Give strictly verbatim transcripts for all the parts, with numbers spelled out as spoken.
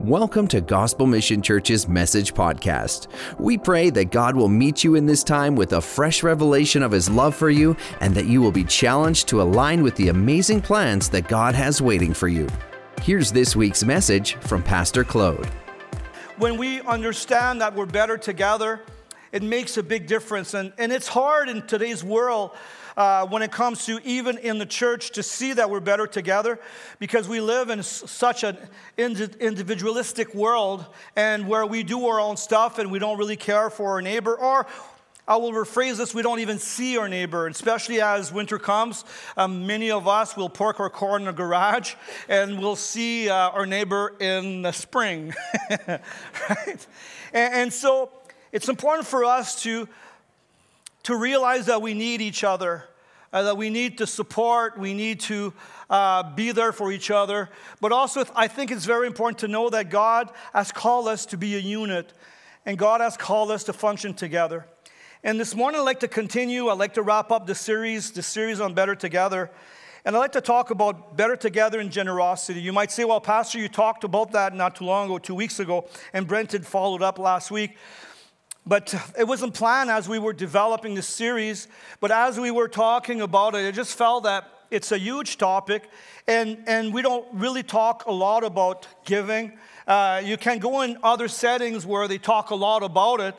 Welcome to Gospel Mission Church's Message Podcast. We pray that God will meet you in this time with a fresh revelation of His love for you and that you will be challenged to align with the amazing plans that God has waiting for you. Here's this week's message from Pastor Claude. When we understand that we're better together, it makes a big difference. And, and it's hard in today's world uh, when it comes to even in the church to see that we're better together because we live in s- such an indi- individualistic world and where we do our own stuff and we don't really care for our neighbor. Or I will rephrase this, we don't even see our neighbor, especially as winter comes. Um, many of us will park our car in the garage and we'll see uh, our neighbor in the spring, right? And, and so it's important for us to, to realize that we need each other, uh, that we need to support, we need to uh, be there for each other. But also, I think it's very important to know that God has called us to be a unit, and God has called us to function together. And this morning, I'd like to continue. I'd like to wrap up the series, the series on Better Together. And I'd like to talk about better together and generosity. You might say, well, Pastor, you talked about that not too long ago, two weeks ago, and Brent had followed up last week. But it wasn't planned as we were developing this series. But as we were talking about it, I just felt that it's a huge topic. And, and we don't really talk a lot about giving. Uh, you can go in other settings where they talk a lot about it.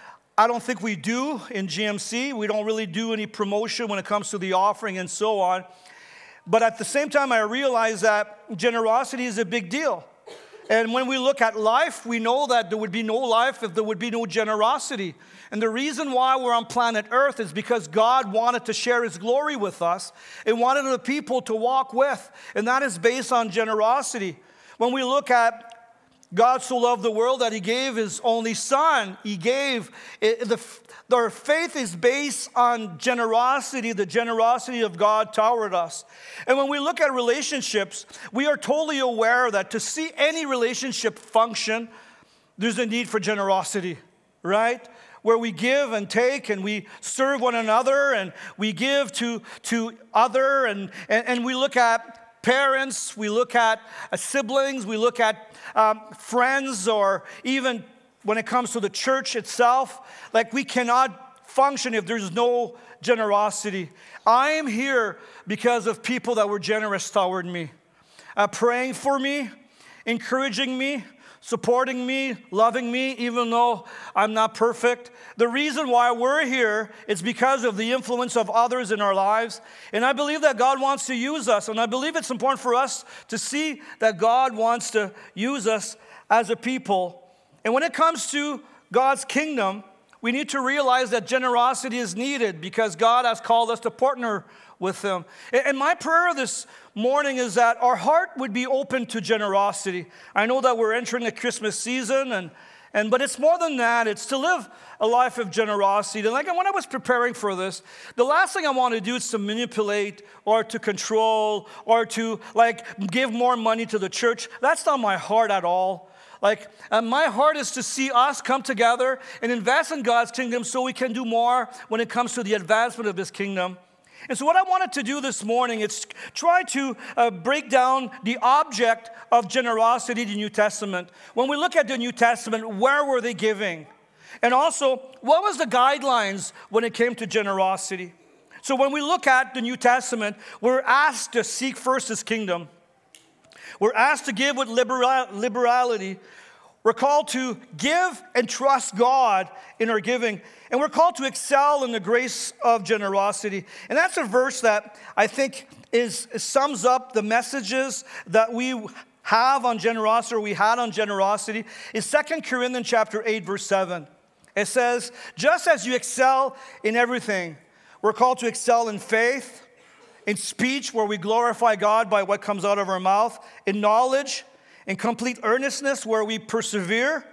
I don't think we do in G M C. We don't really do any promotion when it comes to the offering and so on. But at the same time, I realize that generosity is a big deal. And when we look at life, we know that there would be no life if there would be no generosity. And the reason why we're on planet Earth is because God wanted to share His glory with us and wanted the people to walk with. And that is based on generosity. When we look at God so loved the world that He gave His only Son. He gave, it, the, our faith is based on generosity, the generosity of God toward us. And when we look at relationships, we are totally aware that to see any relationship function, there's a need for generosity, right? Where we give and take and we serve one another and we give to, to other and, and, and we look at parents, we look at uh, siblings, we look at um, friends, or even when it comes to the church itself, like we cannot function if there's no generosity. I am here because of people that were generous toward me, uh, praying for me, encouraging me, supporting me, loving me, even though I'm not perfect. The reason why we're here is because of the influence of others in our lives. And I believe that God wants to use us. And I believe it's important for us to see that God wants to use us as a people. And when it comes to God's kingdom, we need to realize that generosity is needed because God has called us to partner with Him. And my prayer this morning is that our heart would be open to generosity. I know that we're entering the Christmas season, and, and but it's more than that. It's to live a life of generosity. And like when I was preparing for this, the last thing I want to do is to manipulate or to control or to like give more money to the church. That's not my heart at all. Like, uh, my heart is to see us come together and invest in God's kingdom so we can do more when it comes to the advancement of His kingdom. And so what I wanted to do this morning is try to uh, break down the object of generosity in the New Testament. When we look at the New Testament, where were they giving? And also, what was the guidelines when it came to generosity? So when we look at the New Testament, we're asked to seek first His kingdom. We're asked to give with liberal, liberality. We're called to give and trust God in our giving. And we're called to excel in the grace of generosity. And that's a verse that I think is sums up the messages that we have on generosity, or we had on generosity. Is Second Corinthians chapter eight, verse seven. It says, just as you excel in everything, we're called to excel in faith, in speech, where we glorify God by what comes out of our mouth, in knowledge, in complete earnestness, where we persevere,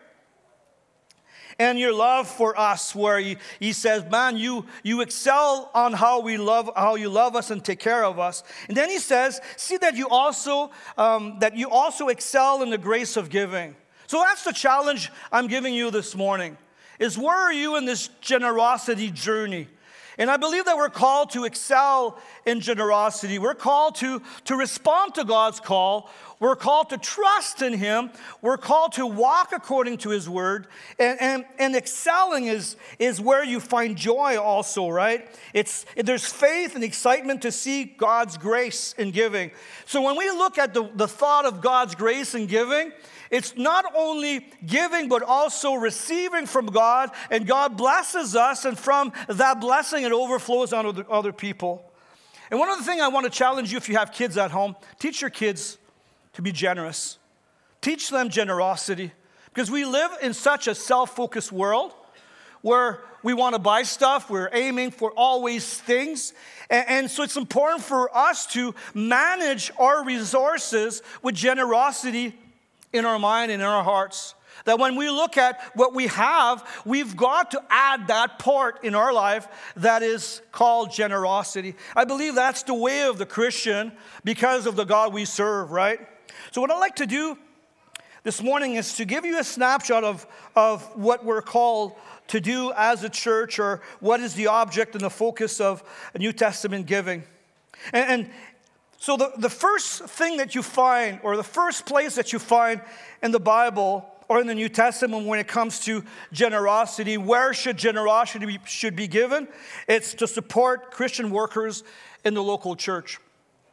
and your love for us, where he, he says, man, you, you excel on how we love, how you love us and take care of us. And then he says, see that you also, um, that you also excel in the grace of giving. So that's the challenge I'm giving you this morning, is where are you in this generosity journey? And I believe that we're called to excel in generosity. We're called to, to respond to God's call We're called to trust in Him. We're called to walk according to His word. And, and, and excelling is, is where you find joy also, right? It's, there's faith and excitement to see God's grace in giving. So when we look at the, the thought of God's grace in giving, it's not only giving, but also receiving from God. And God blesses us, and from that blessing, it overflows onto the other people. And one other thing I want to challenge you, if you have kids at home, teach your kids to be generous. Teach them generosity. Because we live in such a self-focused world where we want to buy stuff, we're aiming for always things. And, and so it's important for us to manage our resources with generosity in our mind and in our hearts. That when we look at what we have, we've got to add that part in our life that is called generosity. I believe that's the way of the Christian because of the God we serve, right? So what I'd like to do this morning is to give you a snapshot of, of what we're called to do as a church, or what is the object and the focus of New Testament giving. And, and so the, the first thing that you find, or the first place that you find in the Bible or in the New Testament when it comes to generosity, where should generosity be, should be given? It's to support Christian workers in the local church.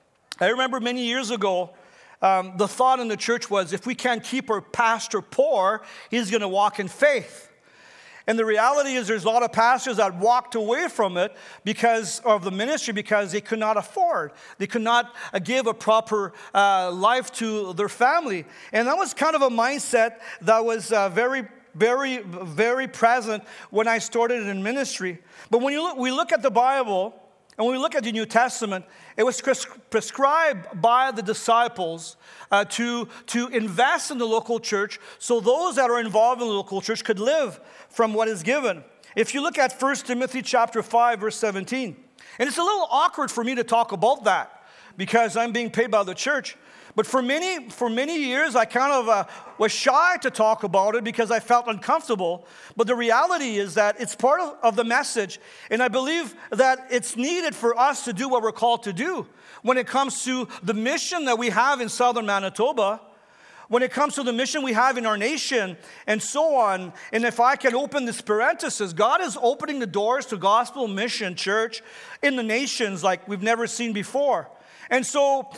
I remember many years ago, Um, the thought in the church was, if we can't keep our pastor poor, he's going to walk in faith. And the reality is there's a lot of pastors that walked away from it because of the ministry, because they could not afford. They could not uh, give a proper uh, life to their family. And that was kind of a mindset that was uh, very, very, very present when I started in ministry. But when you look, we look at the Bible, and when we look at the New Testament, it was prescribed by the disciples uh, to, to invest in the local church so those that are involved in the local church could live from what is given. If you look at First Timothy chapter five, verse seventeen, and it's a little awkward for me to talk about that because I'm being paid by the church. But for many, for many years, I kind of uh, was shy to talk about it because I felt uncomfortable. But the reality is that it's part of, of the message. And I believe that it's needed for us to do what we're called to do. When it comes to the mission that we have in southern Manitoba, when it comes to the mission we have in our nation, and so on. And if I can open this parenthesis, God is opening the doors to gospel mission church in the nations like we've never seen before. And so...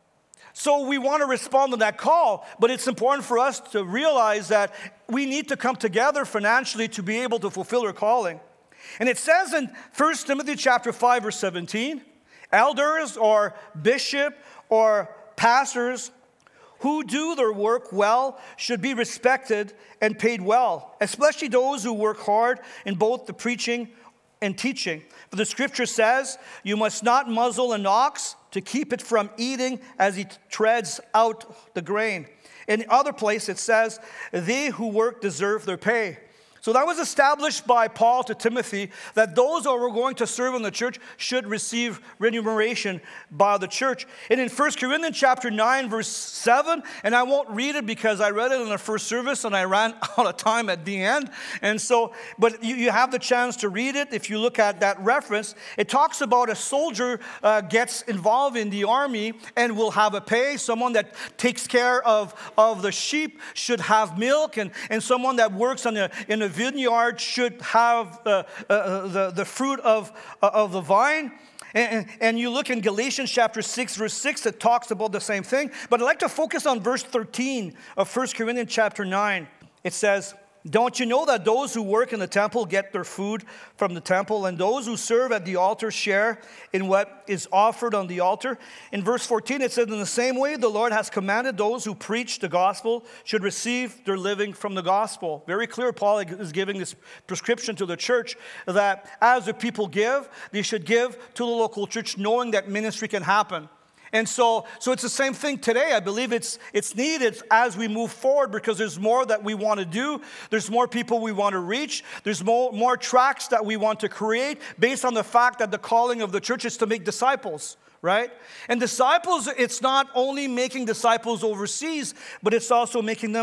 So we want to respond to that call, but it's important for us to realize that we need to come together financially to be able to fulfill our calling. And it says in First Timothy chapter five, verse seventeen, elders or bishop or pastors who do their work well should be respected and paid well, especially those who work hard in both the preaching and teaching. For the scripture says, you must not muzzle an ox to keep it from eating as he treads out the grain. In other place it says, they who work deserve their pay. So that was established by Paul to Timothy, that those who are going to serve in the church should receive remuneration by the church. And in First Corinthians chapter nine, verse seven, and I won't read it because I read it in the first service and I ran out of time at the end. And so, but you, you have the chance to read it. If you look at that reference, it talks about a soldier uh, gets involved in the army and will have a pay. Someone that takes care of, of the sheep should have milk, and, and someone that works on a, in a vineyard should have uh, uh, the, the fruit of, uh, of the vine. And, and you look in Galatians chapter six, verse six, it talks about the same thing. But I'd like to focus on verse thirteen of First Corinthians chapter nine. It says, don't you know that those who work in the temple get their food from the temple, and those who serve at the altar share in what is offered on the altar? In verse fourteen, it says, in the same way, the Lord has commanded those who preach the gospel should receive their living from the gospel. Very clear, Paul is giving this prescription to the church that as the people give, they should give to the local church, knowing that ministry can happen. And so, so it's the same thing today. I believe it's it's needed as we move forward because there's more that we want to do. There's more people we want to reach. There's more, more tracks that we want to create based on the fact that the calling of the church is to make disciples, right? And disciples, it's not only making disciples overseas, but it's also making them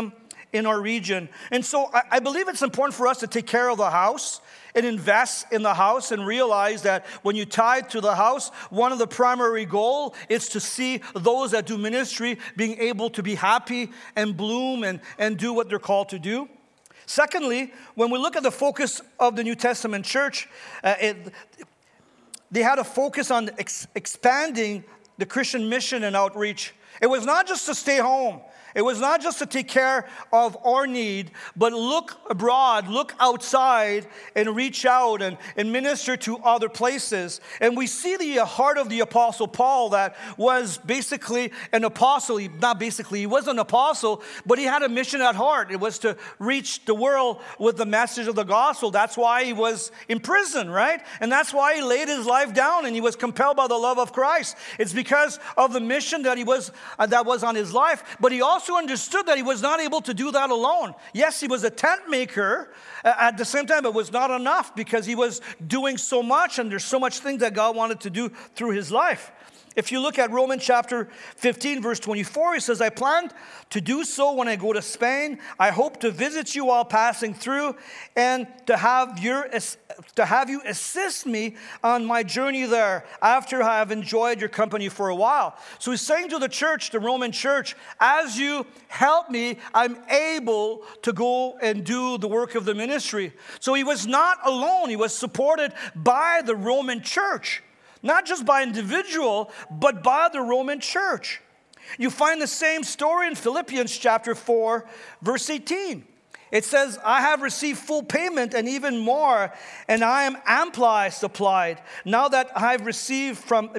in our region. And so I, I believe it's important for us to take care of the house and invest in the house and realize that when you tithe to the house, one of the primary goals is to see those that do ministry being able to be happy and bloom and, and do what they're called to do. Secondly, when we look at the focus of the New Testament church, uh, it, they had a focus on ex- expanding the Christian mission and outreach. It was not just to stay home. It was not just to take care of our need, but look abroad, look outside, and reach out and, and minister to other places. And we see the heart of the Apostle Paul that was basically an apostle. He, not basically, he was an apostle, but he had a mission at heart. It was to reach the world with the message of the gospel. That's why he was in prison, right? And that's why he laid his life down and he was compelled by the love of Christ. It's because of the mission that he was uh, that was on his life, but he also understood that he was not able to do that alone. Yes, he was a tent maker. Uh, at the same time, it was not enough because he was doing so much and there's so much things that God wanted to do through his life. If you look at Romans chapter fifteen, verse twenty-four, he says, I plan to do so when I go to Spain. I hope to visit you while passing through and to have your to have you assist me on my journey there after I have enjoyed your company for a while. So he's saying to the church, the Roman church, as you help me, I'm able to go and do the work of the ministry. So he was not alone. He was supported by the Roman church. Not just by individual, but by the Roman church. You find the same story in Philippians chapter four, verse eighteen. It says, I have received full payment and even more, and I am amply supplied. Now that I have received from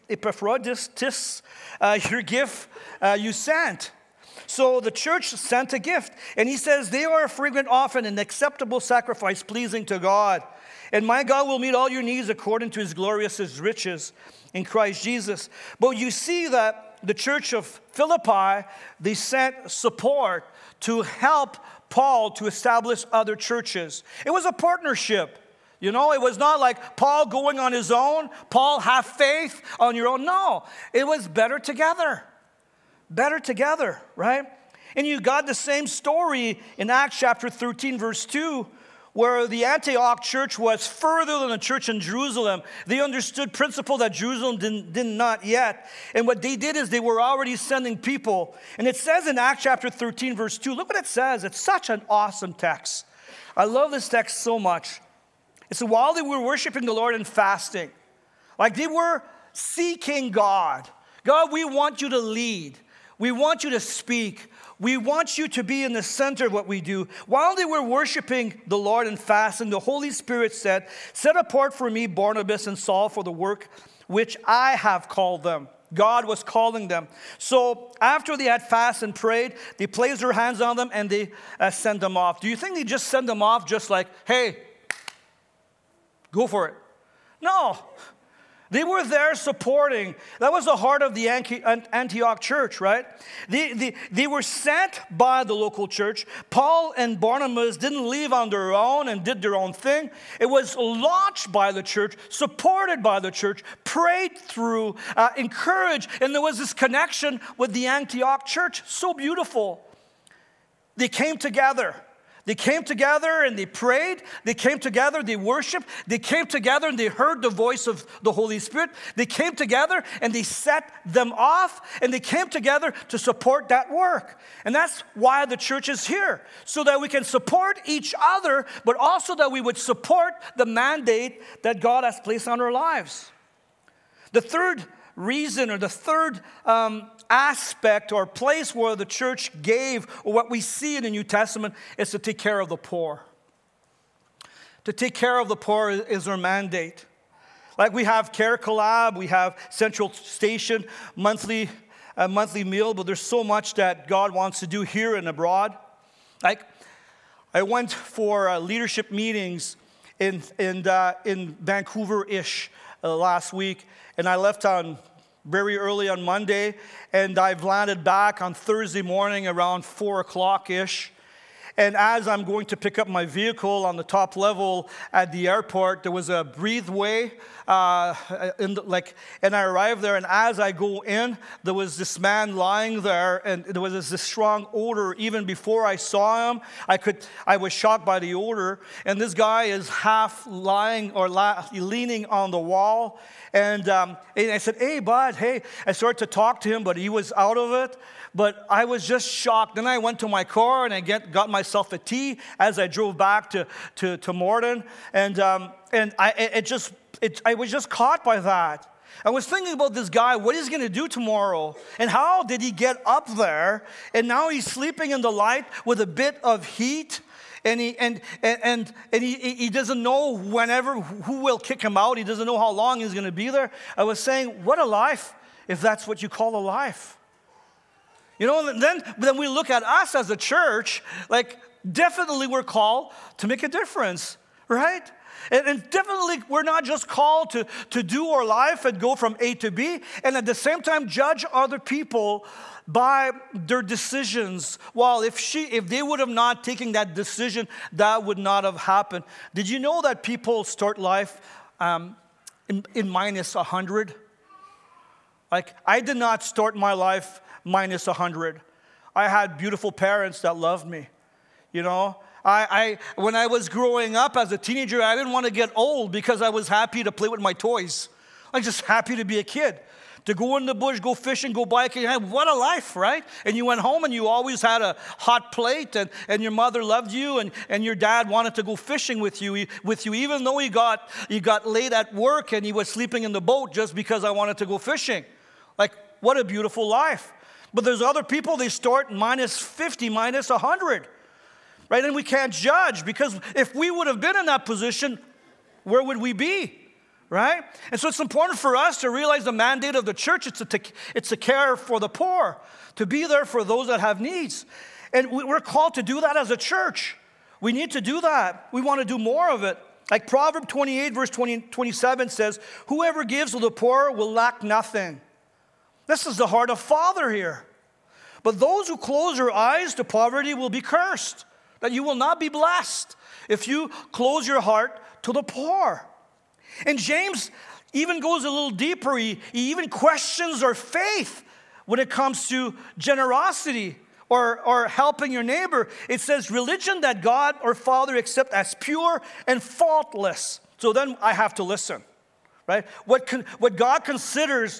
Epaphroditus uh, your gift uh, you sent. So the church sent a gift. And he says, they are a fragrant offering, an acceptable sacrifice pleasing to God. And my God will meet all your needs according to his glorious riches in Christ Jesus. But you see that the church of Philippi, they sent support to help Paul to establish other churches. It was a partnership. You know, it was not like Paul going on his own. Paul, have faith on your own. No, it was better together. Better together, right? And you got the same story in Acts chapter thirteen, verse two, where the Antioch church was further than the church in Jerusalem. They understood principle that Jerusalem did, did not yet. And what they did is they were already sending people. And it says in Acts chapter thirteen, verse two, look what it says. It's such an awesome text. I love this text so much. It's while they were worshiping the Lord and fasting, like they were seeking God. God, we want you to lead. We want you to speak. We want you to be in the center of what we do. While they were worshiping the Lord and fasting, the Holy Spirit said, set apart for me Barnabas and Saul for the work which I have called them. God was calling them. So after they had fasted and prayed, they placed their hands on them and they uh, sent them off. Do you think they just sent them off just like, hey, go for it? No. They were there supporting. That was the heart of the Antioch church, right? They, they, they were sent by the local church. Paul and Barnabas didn't leave on their own and did their own thing. It was launched by the church, supported by the church, prayed through, uh, encouraged, and there was this connection with the Antioch church. So beautiful. They came together. They came together and they prayed. They came together, they worshiped. They came together and they heard the voice of the Holy Spirit. They came together and they set them off. And they came together to support that work. And that's why the church is here. So that we can support each other, but also that we would support the mandate that God has placed on our lives. The third reason or the third um, aspect or place where the church gave, or what we see in the New Testament, is to take care of the poor. To take care of the poor is our mandate. Like we have Care Collab, we have Central Station, monthly, uh, monthly meal, but there's so much that God wants to do here and abroad. Like I went for uh, leadership meetings in in uh, in Vancouver-ish uh, last week, and I left on very early on Monday, and I've landed back on Thursday morning around four o'clock-ish. And as I'm going to pick up my vehicle on the top level at the airport, there was a breatheway, uh, in the, like, and I arrived there. And as I go in, there was this man lying there, and there was this strong odor. Even before I saw him, I could, I was shocked by the odor. And this guy is half lying or la- leaning on the wall. And, um, and I said, "Hey, bud, hey." I started to talk to him, but he was out of it. But I was just shocked. Then I went to my car and I get, got myself a tea as I drove back to, to, to Morden. And, um, and I, it just, it, I was just caught by that. I was thinking about this guy, what he's going to do tomorrow. And how did he get up there? And now he's sleeping in the light with a bit of heat. And he and and and he, he doesn't know whenever who will kick him out. He doesn't know how long he's going to be there. I was saying, what a life, if that's what you call a life. You know, and then then we look at us as a church, like definitely we're called to make a difference, right? And, and definitely we're not just called to, to do our life and go from A to B, and at the same time judge other people by their decisions. Well, if she, if they would have not taken that decision, that would not have happened. Did you know that people start life um, in, in minus one hundred? Like, I did not start my life minus one hundred. I had beautiful parents that loved me, you know. I, I, when I was growing up as a teenager, I didn't want to get old because I was happy to play with my toys. I was just happy to be a kid. To go in the bush, go fishing, go biking. What a life, right? And you went home and you always had a hot plate, and, and your mother loved you, and, and your dad wanted to go fishing with you, with you, even though he got, he got late at work and he was sleeping in the boat just because I wanted to go fishing. Like, what a beautiful life. But there's other people, they start minus fifty, minus one hundred, right? And we can't judge, because if we would have been in that position, where would we be? Right? And so it's important for us to realize the mandate of the church. It's to, it's to care for the poor, to be there for those that have needs. And we're called to do that as a church. We need to do that. We want to do more of it. Like Proverbs twenty-eight, verse twenty, twenty-seven says, "Whoever gives to the poor will lack nothing." This is the heart of Father here. "But those who close their eyes to poverty will be cursed." That you will not be blessed if you close your heart to the poor. And James even goes a little deeper. He, he even questions our faith when it comes to generosity or, or helping your neighbor. It says, religion that God or Father accept as pure and faultless. So then I have to listen, right? What, con, what God considers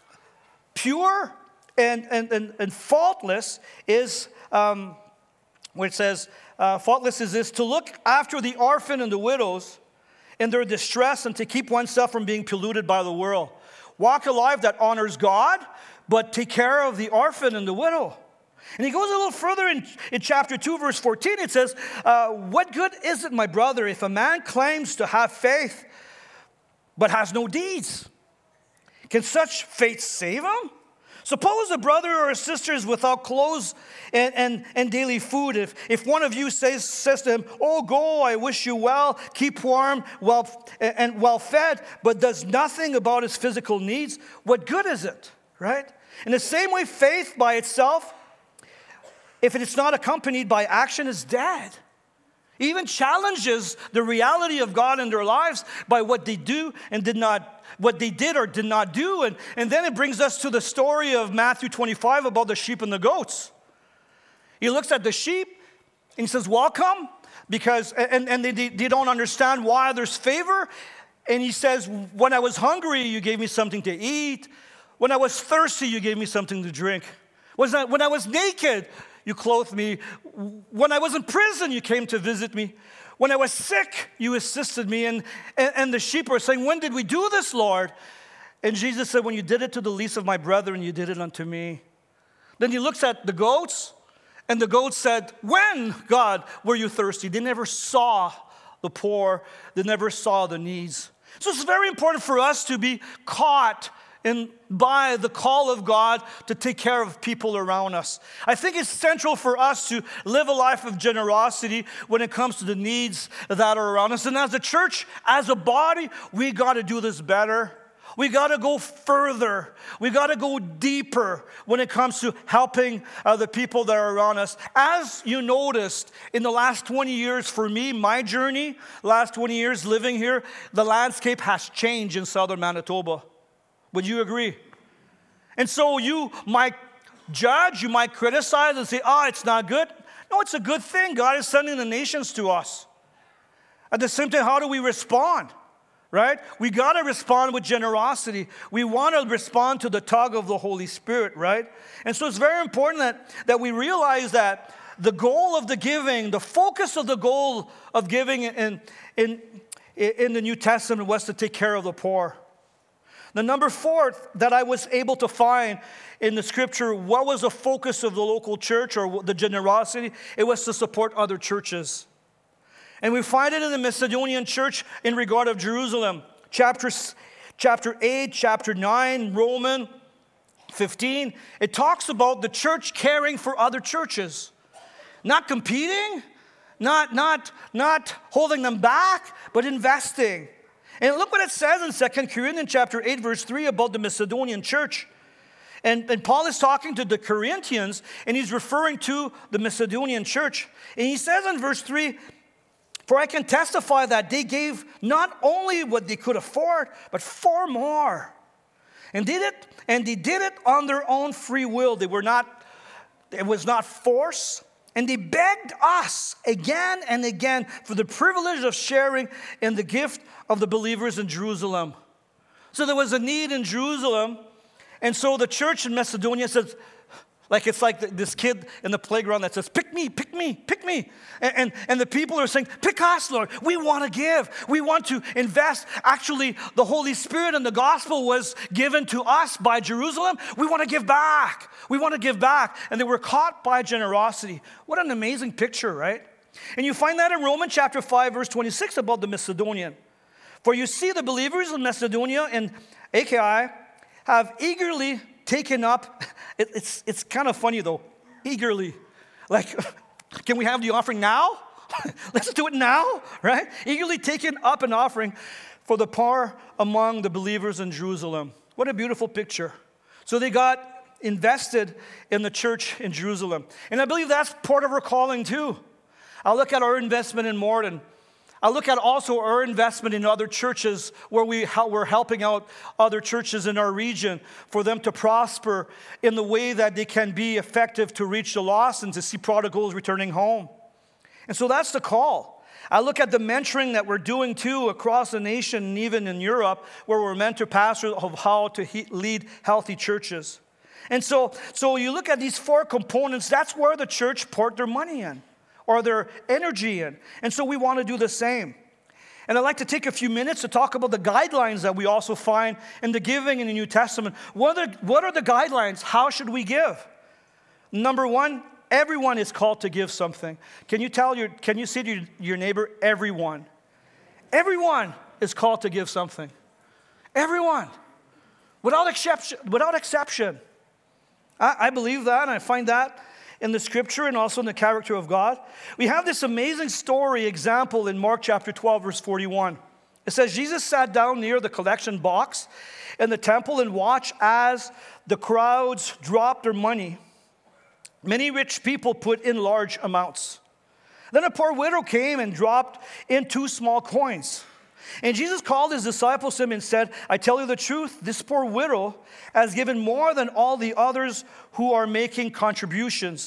pure and, and, and, and faultless is, um, where it says, uh, faultless is this, to look after the orphan and the widows in their distress, and to keep oneself from being polluted by the world. Walk a life that honors God, but take care of the orphan and the widow. And he goes a little further in, in chapter two, verse fourteen. It says, uh, "What good is it, my brother, if a man claims to have faith, but has no deeds? Can such faith save him? Suppose a brother or a sister is without clothes and, and, and daily food. If, if one of you says, says to him, 'Oh, go, I wish you well, keep warm well, and well fed,' but does nothing about his physical needs, what good is it?" Right? In the same way, faith by itself, if it is not accompanied by action, is dead. He even challenges the reality of God in their lives by what they do and did not, what they did or did not do. And, and then it brings us to the story of Matthew twenty-five about the sheep and the goats. He looks at the sheep and he says, "Welcome," because, and, and they, they don't understand why there's favor. And he says, "When I was hungry, you gave me something to eat. When I was thirsty, you gave me something to drink. Was I, when I was naked, you clothed me. When I was in prison, you came to visit me. When I was sick, you assisted me." And, and, and the sheep are saying, "When did we do this, Lord?" And Jesus said, "When you did it to the least of my brethren, you did it unto me." Then he looks at the goats, and the goats said, "When, God, were you thirsty?" They never saw the poor. They never saw the needs. So it's very important for us to be caught and by the call of God to take care of people around us. I think it's central for us to live a life of generosity when it comes to the needs that are around us. And as a church, as a body, we got to do this better. We got to go further. We got to go deeper when it comes to helping uh, the people that are around us. As you noticed in the last twenty years for me, my journey, last twenty years living here, the landscape has changed in southern Manitoba. Would you agree? And so you might judge, you might criticize and say, oh, it's not good. No, it's a good thing. God is sending the nations to us. At the same time, how do we respond? Right? We got to respond with generosity. We want to respond to the tug of the Holy Spirit, right? And so it's very important that, that we realize that the goal of the giving, the focus of the goal of giving in, in, in the New Testament was to take care of the poor. The number four that I was able to find in the scripture, what was the focus of the local church or the generosity? It was to support other churches. And we find it in the Macedonian church in regard of Jerusalem. Chapter, chapter eight, chapter nine, Romans fifteen. It talks about the church caring for other churches. Not competing, not, not, not holding them back, but investing. And look what it says in Second Corinthians chapter eight, verse three about the Macedonian church. And, and Paul is talking to the Corinthians, and he's referring to the Macedonian church. And he says in verse three, for I can testify that they gave not only what they could afford, but far more. And did it, and they did it on their own free will. They were not, it was not force. And they begged us again and again for the privilege of sharing in the gift of the believers in Jerusalem. So there was a need in Jerusalem. And so the church in Macedonia says, like it's like this kid in the playground that says, pick me, pick me, pick me. And, and, and the people are saying, pick us, Lord. We want to give. We want to invest. Actually, the Holy Spirit and the gospel was given to us by Jerusalem. We want to give back. We want to give back. And they were caught by generosity. What an amazing picture, right? And you find that in Romans chapter five, verse twenty-six about the Macedonian. For you see the believers in Macedonia and Achaia have eagerly taken up, it, it's, it's kind of funny though, eagerly. Like, can we have the offering now? Let's do it now, right? Eagerly taken up an offering for the poor among the believers in Jerusalem. What a beautiful picture. So they got invested in the church in Jerusalem. And I believe that's part of our calling too. I look at our investment in Morden. I look at also our investment in other churches where we, we're helping out other churches in our region for them to prosper in the way that they can be effective to reach the lost and to see prodigals returning home. And so that's the call. I look at the mentoring that we're doing too across the nation and even in Europe where we're mentor pastors of how to he- lead healthy churches. And so, so you look at these four components, that's where the church poured their money in. Or their energy in. And so we want to do the same. And I'd like to take a few minutes to talk about the guidelines that we also find in the giving in the New Testament. What are, what are the guidelines? How should we give? Number one, everyone is called to give something. Can you tell your, can you say to your, your neighbor, everyone? Everyone is called to give something. Everyone. Without exception. Without exception. I, I believe that, and I find that in the scripture and also in the character of God. We have this amazing story example in Mark chapter twelve, verse forty-one. It says, Jesus sat down near the collection box in the temple and watched as the crowds dropped their money. Many rich people put in large amounts. Then a poor widow came and dropped in two small coins. And Jesus called his disciples to him and said, I tell you the truth, this poor widow has given more than all the others who are making contributions.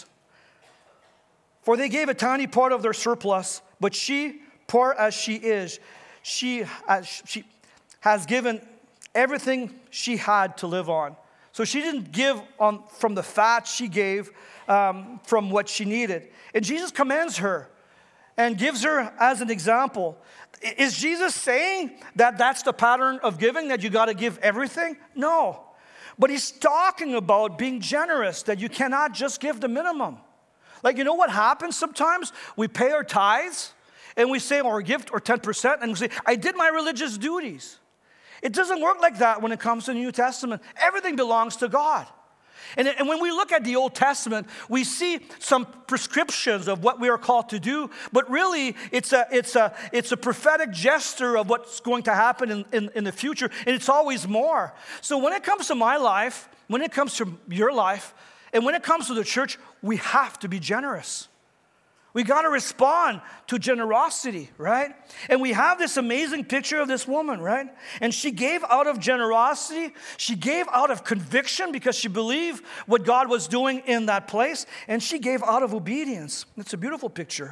For they gave a tiny part of their surplus, but she, poor as she is, she, as she has given everything she had to live on. So she didn't give on from the fat, she gave um, from what she needed. And Jesus commands her and gives her as an example. Is Jesus saying that that's the pattern of giving, that you got to give everything? No. But he's talking about being generous, that you cannot just give the minimum. Like, you know what happens sometimes? We pay our tithes, and we say, or give, or ten percent, and we say, I did my religious duties. It doesn't work like that when it comes to the New Testament. Everything belongs to God. And, and when we look at the Old Testament, we see some prescriptions of what we are called to do, but really it's a, it's a, it's a prophetic gesture of what's going to happen in, in, in the future, and it's always more. So when it comes to my life, when it comes to your life, and when it comes to the church, we have to be generous. We got to respond to generosity, right? And we have this amazing picture of this woman, right? And she gave out of generosity. She gave out of conviction because she believed what God was doing in that place. And she gave out of obedience. It's a beautiful picture.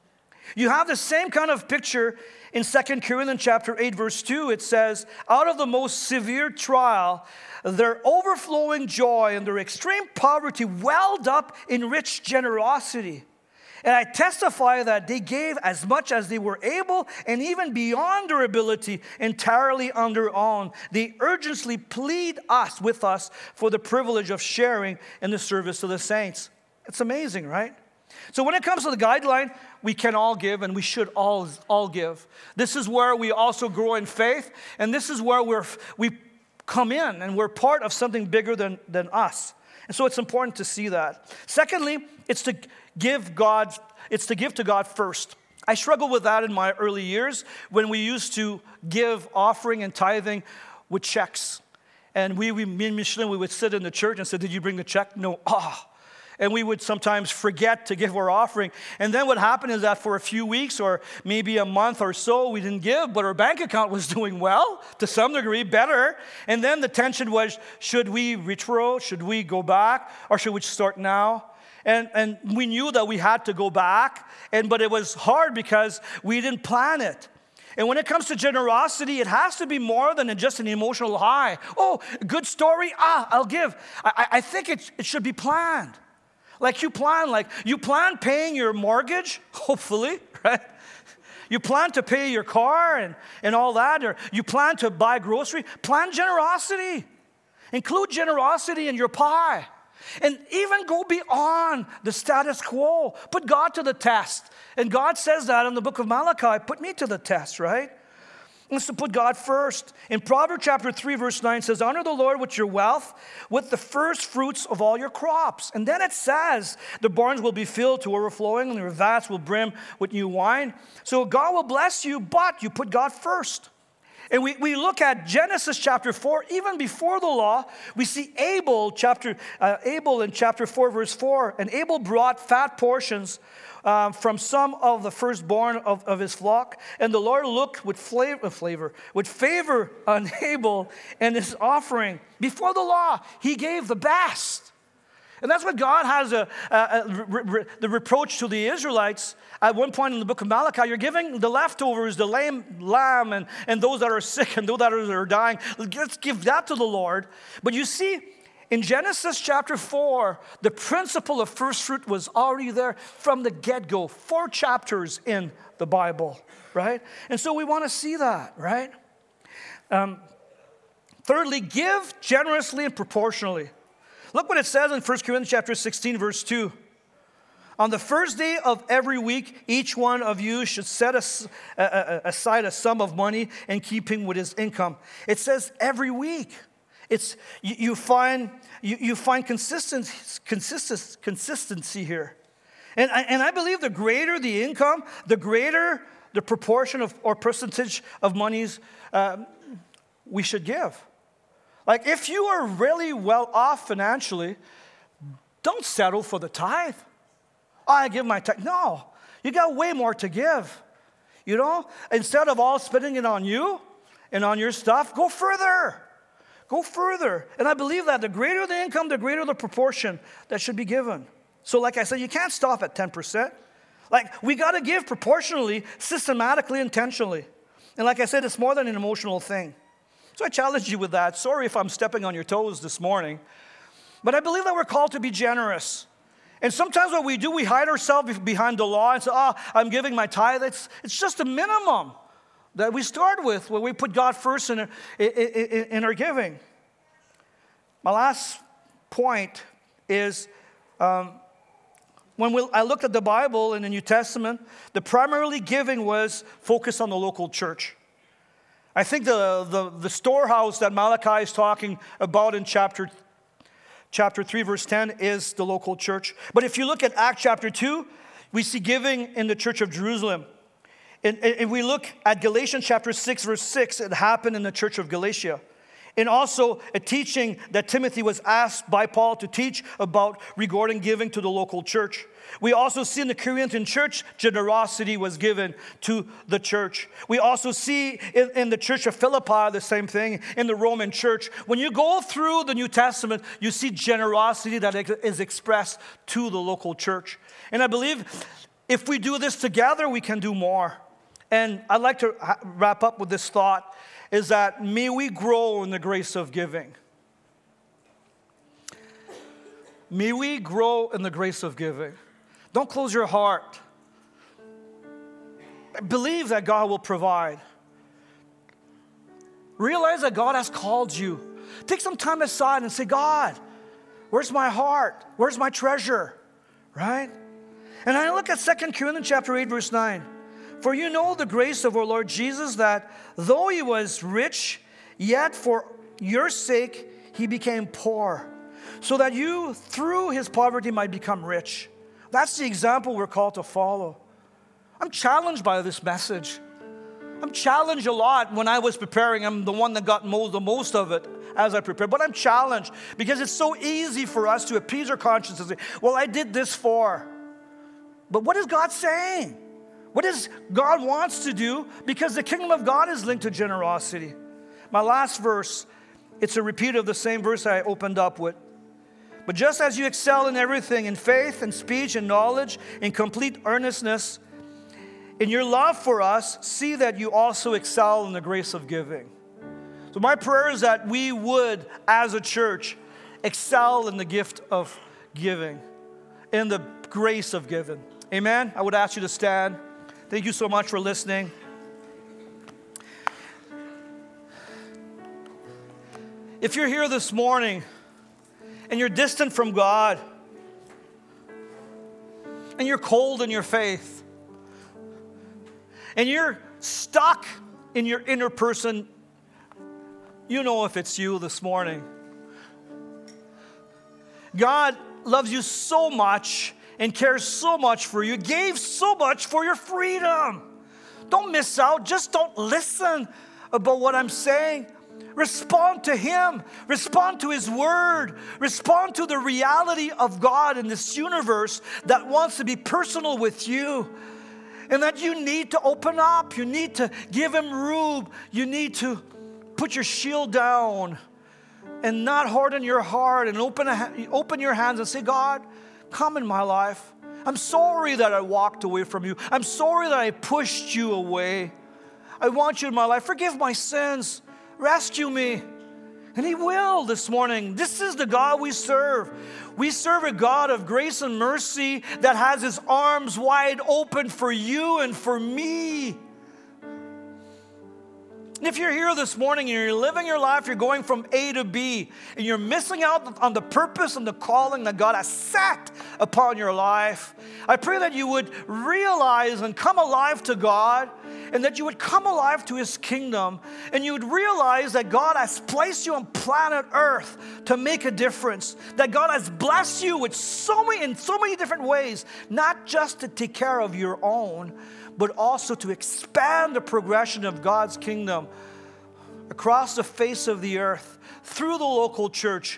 You have the same kind of picture in Second Corinthians chapter eight, verse two. It says, out of the most severe trial, their overflowing joy and their extreme poverty welled up in rich generosity. And I testify that they gave as much as they were able and even beyond their ability, entirely on their own. They urgently plead us with us for the privilege of sharing in the service of the saints. It's amazing, right? So when it comes to the guideline, we can all give and we should all, all give. This is where we also grow in faith, and this is where we're, we come in and we're part of something bigger than, than us. And so it's important to see that. Secondly, it's to give God, it's to give to God first. I struggled with that in my early years when we used to give offering and tithing with checks. And we, we me and Michelin, we would sit in the church and say, did you bring the check? No. Ah. And we would sometimes forget to give our offering. And then what happened is that for a few weeks or maybe a month or so, we didn't give, but our bank account was doing well, to some degree, better. And then the tension was, should we retro? Should we go back? Or should we start now? And, and we knew that we had to go back, and but it was hard because we didn't plan it. And when it comes to generosity, it has to be more than just an emotional high. Oh, good story, ah, I'll give. I, I think it, it should be planned. Like you plan, like you plan paying your mortgage, hopefully, right? You plan to pay your car and, and all that, or you plan to buy grocery. Plan generosity. Include generosity in your pie. And even go beyond the status quo. Put God to the test. And God says that in the book of Malachi, put me to the test, right? Let's to put God first. In Proverbs chapter three, verse nine says, honor the Lord with your wealth, with the first fruits of all your crops. And then it says, the barns will be filled to overflowing, and your vats will brim with new wine. So God will bless you, but you put God first. And we, we look at Genesis chapter four, even before the law, we see Abel, chapter, uh, Abel in chapter four, verse four. And Abel brought fat portions um, from some of the firstborn of, of his flock. And the Lord looked with flavor, flavor, with favor on Abel and his offering. Before the law, he gave the best. And that's what God has a, a, a re, re, the reproach to the Israelites. At one point in the book of Malachi, you're giving the leftovers, the lame lamb, and, and those that are sick and those that are, that are dying. Let's give that to the Lord. But you see, in Genesis chapter four, the principle of first fruit was already there from the get-go. Four chapters in the Bible, right? And so we want to see that, right? Um, thirdly, give generously and proportionally. Look what it says in First Corinthians chapter sixteen, verse two. On the first day of every week, each one of you should set aside a sum of money in keeping with his income. It says every week. It's you, you find you, you find consistency, consistency, consistency here. And I, and I believe the greater the income, the greater the proportion of or percentage of monies uh, we should give. Like if you are really well off financially, don't settle for the tithe. Oh, I give my tithe. No, you got way more to give. You know, instead of all spending it on you and on your stuff, go further. Go further. And I believe that the greater the income, the greater the proportion that should be given. So like I said, you can't stop at ten percent. Like we got to give proportionally, systematically, intentionally. And like I said, it's more than an emotional thing. So I challenge you with that. Sorry if I'm stepping on your toes this morning. But I believe that we're called to be generous. And sometimes what we do, we hide ourselves behind the law and say, oh, I'm giving my tithe. It's, it's just a minimum that we start with when we put God first in, in, in our giving. My last point is um, when we, I looked at the Bible in the New Testament, the primarily giving was focused on the local church. I think the, the, the storehouse that Malachi is talking about in chapter chapter three, verse ten is the local church. But if you look at Acts chapter two, we see giving in the church of Jerusalem. And if we look at Galatians chapter six, verse six, it happened in the church of Galatia. And also a teaching that Timothy was asked by Paul to teach about regarding giving to the local church. We also see in the Corinthian church, generosity was given to the church. We also see in, in the church of Philippi the same thing, in the Roman church. When you go through the New Testament, you see generosity that is expressed to the local church. And I believe if we do this together, we can do more. And I'd like to wrap up with this thought, is that may we grow in the grace of giving. May we grow in the grace of giving. Don't close your heart. Believe that God will provide. Realize that God has called you. Take some time aside and say, God, where's my heart? Where's my treasure? Right? And I look at Second Corinthians chapter eight, verse nine. For you know the grace of our Lord Jesus, that though he was rich, yet for your sake he became poor, so that you through his poverty might become rich. That's the example we're called to follow. I'm challenged by this message. I'm challenged a lot. When I was preparing, I'm the one that got most, the most of it as I prepared. But I'm challenged because it's so easy for us to appease our conscience and say, well, I did this for. But what is God saying? What is God wants to do? Because the kingdom of God is linked to generosity. My last verse, it's a repeat of the same verse I opened up with. But just as you excel in everything, in faith and speech and knowledge, in complete earnestness, in your love for us, see that you also excel in the grace of giving. So my prayer is that we would, as a church, excel in the gift of giving, in the grace of giving. Amen? I would ask you to stand. Thank you so much for listening. If you're here this morning and you're distant from God and you're cold in your faith and you're stuck in your inner person, you know if it's you this morning. God loves you so much and cares so much for you, gave so much for your freedom. Don't miss out. Just don't listen about what I'm saying. Respond to Him. Respond to His Word. Respond to the reality of God in this universe that wants to be personal with you. And that you need to open up. You need to give Him room. You need to put your shield down and not harden your heart and open, a, open your hands and say, God, come in my life. I'm sorry that I walked away from you. I'm sorry that I pushed you away. I want you in my life. Forgive my sins. Rescue me. And He will this morning. This is the God we serve. We serve a God of grace and mercy that has His arms wide open for you and for me. And if you're here this morning and you're living your life, you're going from A to B, and you're missing out on the purpose and the calling that God has set upon your life, I pray that you would realize and come alive to God, and that you would come alive to His kingdom, and you would realize that God has placed you on planet Earth to make a difference, that God has blessed you with so many, in so many different ways, not just to take care of your own, but also to expand the progression of God's kingdom across the face of the earth through the local church.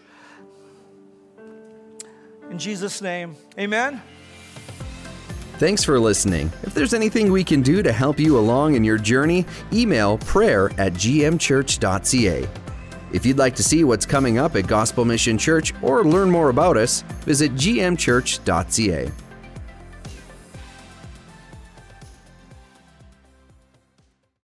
In Jesus' name, amen. Thanks for listening. If there's anything we can do to help you along in your journey, email prayer at g m church dot c a. If you'd like to see what's coming up at Gospel Mission Church or learn more about us, visit g m church dot c a.